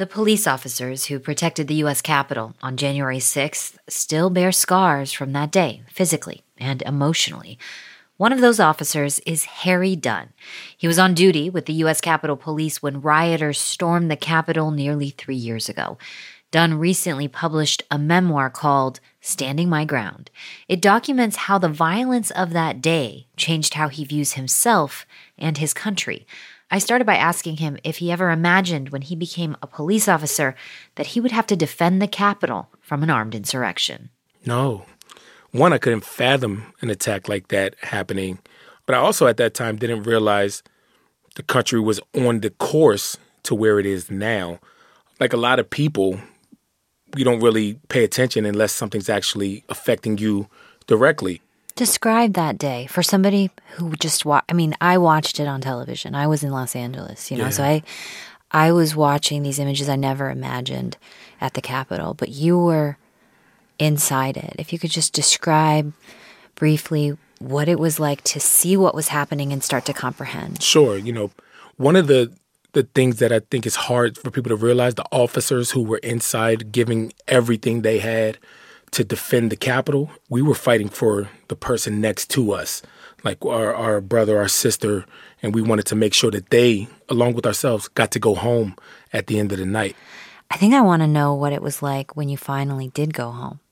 The police officers who protected the U.S. Capitol on January 6th still bear scars from that day, physically and emotionally. One of those officers is Harry Dunn. He was on duty with the U.S. Capitol Police when rioters stormed the Capitol nearly 3 years ago. Dunn recently published a memoir called Standing My Ground. It documents how the violence of that day changed how he views himself and his country. I started by asking him if he ever imagined when he became a police officer that he would have to defend the Capitol from an armed insurrection. No. One, I couldn't fathom an attack like that happening. But I also at that time didn't realize the country was on the course to where it is now. Like a lot of people, you don't really pay attention unless something's actually affecting you directly. Describe that day for somebody who just I watched it on television. I was in Los Angeles, so I was watching these images I never imagined at the Capitol, but you were inside it. If you could just describe briefly what it was like to see what was happening and start to comprehend. Sure. One of the things that I think is hard for people to realize, the officers who were inside giving everything they had to defend the Capitol, we were fighting for the person next to us, like our brother, our sister, and we wanted to make sure that they, along with ourselves, got to go home at the end of the night. I think I want to know what it was like when you finally did go home.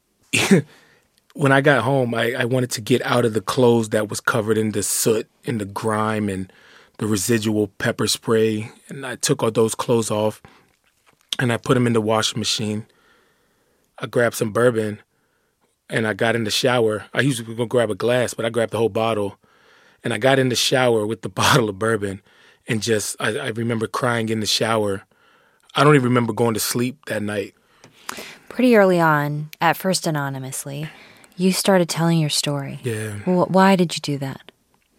When I got home, I wanted to get out of the clothes that was covered in the soot and the grime and the residual pepper spray, and I took all those clothes off and I put them in the washing machine. I grabbed some bourbon and I got in the shower. I usually was going to grab a glass, but I grabbed the whole bottle. And I got in the shower with the bottle of bourbon and I remember crying in the shower. I don't even remember going to sleep that night. Pretty early on, at first anonymously, you started telling your story. Yeah. Why did you do that?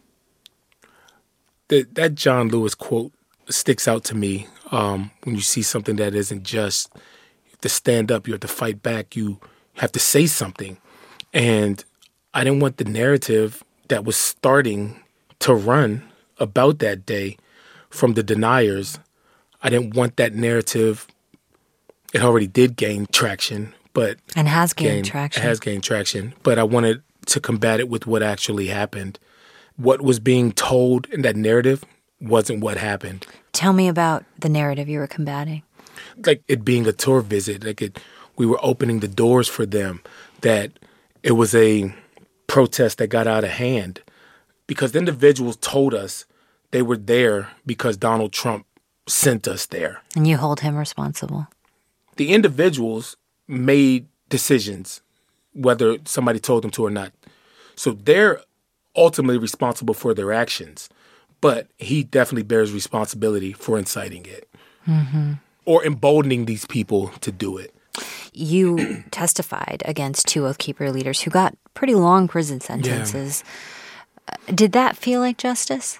That John Lewis quote sticks out to me when you see something that isn't just. You have to stand up, you have to fight back, you have to say something. And I didn't want the narrative that was starting to run about that day from the deniers. I didn't want that narrative. It already did gain traction, but... And has gained traction. It has gained traction, but I wanted to combat it with what actually happened. What was being told in that narrative wasn't what happened. Tell me about the narrative you were combating. Like it being a tour visit, we were opening the doors for them, that it was a protest that got out of hand because the individuals told us they were there because Donald Trump sent us there. And you hold him responsible. The individuals made decisions, whether somebody told them to or not. So they're ultimately responsible for their actions, but he definitely bears responsibility for inciting it or emboldening these people to do it. You testified against 2 Oath Keeper leaders who got pretty long prison sentences. Yeah. Did that feel like justice?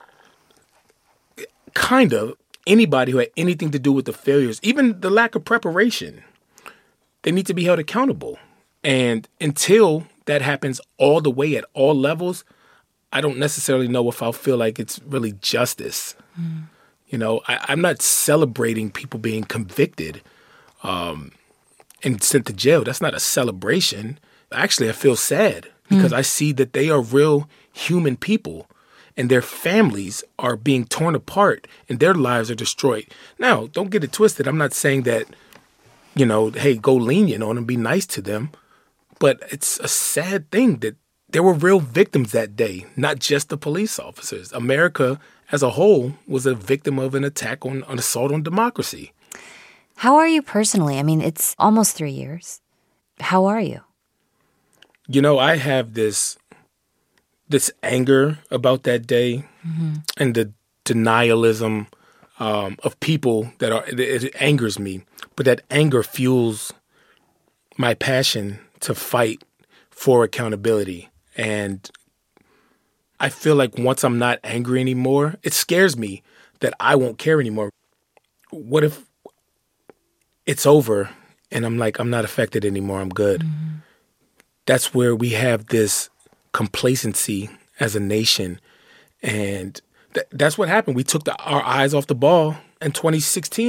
Kind of. Anybody who had anything to do with the failures, even the lack of preparation, they need to be held accountable. And until that happens all the way at all levels, I don't necessarily know if I'll feel like it's really justice. I'm not celebrating people being convicted and sent to jail. That's not a celebration. Actually, I feel sad because I see that they are real human people and their families are being torn apart and their lives are destroyed. Now, don't get it twisted. I'm not saying that, hey, go lenient on them, be nice to them. But it's a sad thing that there were real victims that day, not just the police officers. America as a whole was a victim of an attack on assault on democracy. How are you personally? I mean, it's almost 3 years. How are you? I have this anger about that day and the denialism of people it angers me. But that anger fuels my passion to fight for accountability. And I feel like once I'm not angry anymore, it scares me that I won't care anymore. What if it's over and I'm not affected anymore, I'm good? That's where we have this complacency as a nation. And that's what happened. We took our eyes off the ball in 2016.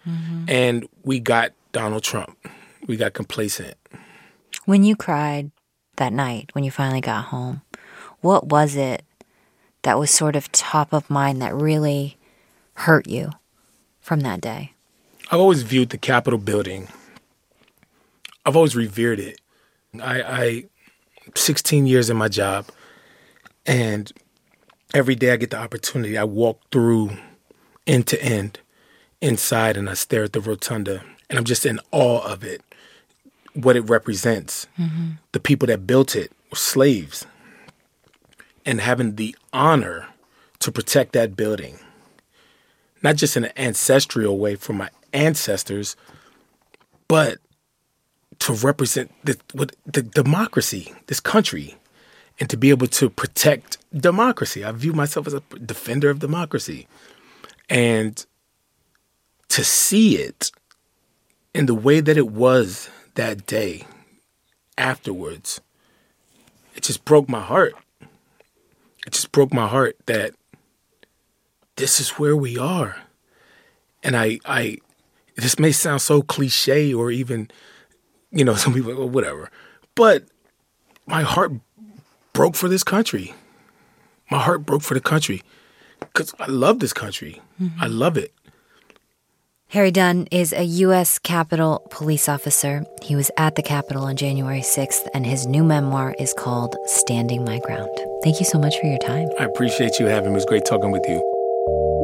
And we got Donald Trump. We got complacent. When you cried that night, when you finally got home, what was it that was sort of top of mind that really hurt you from that day? I've always viewed the Capitol building. I've always revered it. I 16 years in my job, and every day I get the opportunity, I walk through end to end inside and I stare at the rotunda, and I'm just in awe of it, what it represents. The people that built it were slaves, and having the honor to protect that building, not just in an ancestral way for my ancestors, but to represent the democracy, this country, and to be able to protect democracy. I view myself as a defender of democracy. And to see it in the way that it was that day afterwards, it just broke my heart. It just broke my heart that this is where we are. And this may sound so cliche, or even, some people go, whatever. But my heart broke for this country. My heart broke for the country because I love this country. I love it. Harry Dunn is a U.S. Capitol police officer. He was at the Capitol on January 6th, and his new memoir is called Standing My Ground. Thank you so much for your time. I appreciate you having me. It was great talking with you.